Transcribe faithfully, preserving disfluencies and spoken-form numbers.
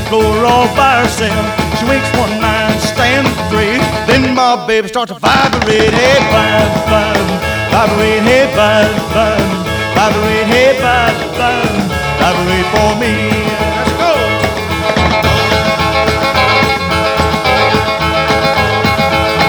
floor all by herself. She winks one night, stands three. Then my baby starts to vibrate. Hey, vibe, vibe, vibrate. Hey, vibe, vibe, vibrate. Hey, vibe, vibe, vibrate for me.